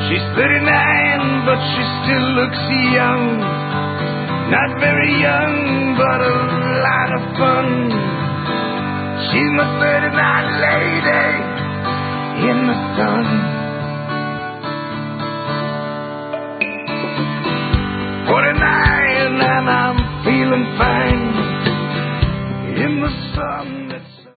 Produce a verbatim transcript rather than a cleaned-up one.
She's thirty-nine, but she still looks young. Not very young, but a lot of fun. She's my thirty-nine lady in the sun. Forty-nine and I'm feeling fine in the sun.